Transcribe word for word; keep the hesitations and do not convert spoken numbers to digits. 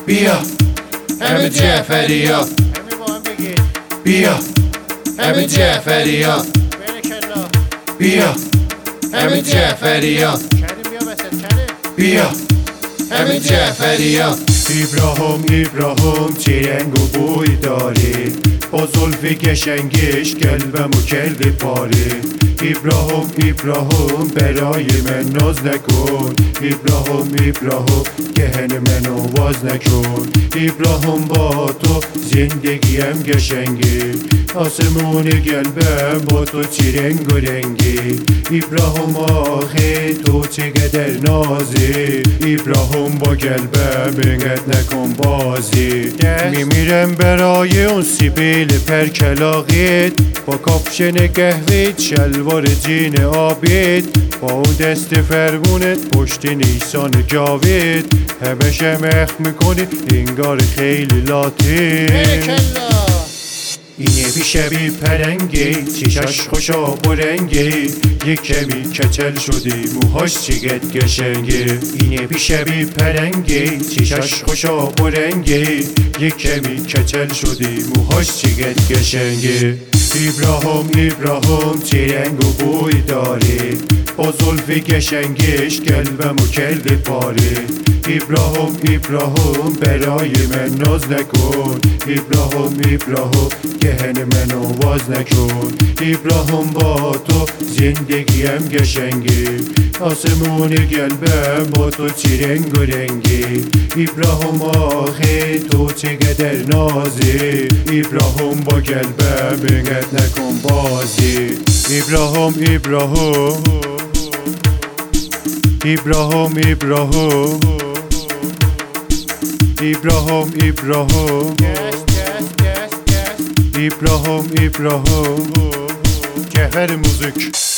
بیا همه جعفریا، همه با هم بگید بیا همه جعفریا، برکلا. بیا همه جعفریا، کریم بیا وسط کریم. بیا همه جعفریا. ابراهیم ابراهیم چه رنگ و بوی داره، با زلف قشنگش قلبمو کرده پاره. ابراهیم ابراهیم برای من ناز نکن، ابراهیم ابراهیم دهن منو باز نکن. ابراهیم با تو زندگیم قشنگه، آسمون قلبم با تو چه رنگ و رنگی. ابراهیم آخه تو چقدر نازی، ابراهیم با قلبم اینقدر نکن بازی. میمیرم برای اون سیبیل پرکلاقیت، با کاپشن قهوه‌ت شلوار جین آبیت، با اون دست فرمونت پشت نیسان جاوید. همشه مخ میکنی انگار خیلی لاتی. برکلا. اینه بی شبیه پرنگی، چشاش خوشا برنگی، یک کمی کچل شدی موهاش چقدر قشنگه. اینه بی شبیه پرنگی، چشاش خوشا برنگی، یک کمی کچل شدی موهاش چقدر قشنگه. ابراهیم ابراهیم چه رنگ و بوی داره، با زلف قشنگش قلبمو کرده پاره. ابراهیم ابراهیم برای من ناز نکن، ابراهیم ابراهیم دهن منو باز نکن. ابراهیم با تو زندگیم قشنگه، آسمون قلبم با تو چه رنگ و رنگی. ابراهیم آخه تو چقدر نازی، ابراهیم با قلبم اینقدر نکن بازی. ابراهیم ابراهیم ابراهیم ابراهیم ابراهیم ابراهیم گس گس گس گس. ابراهیم ابراهیم جعفر موزیک.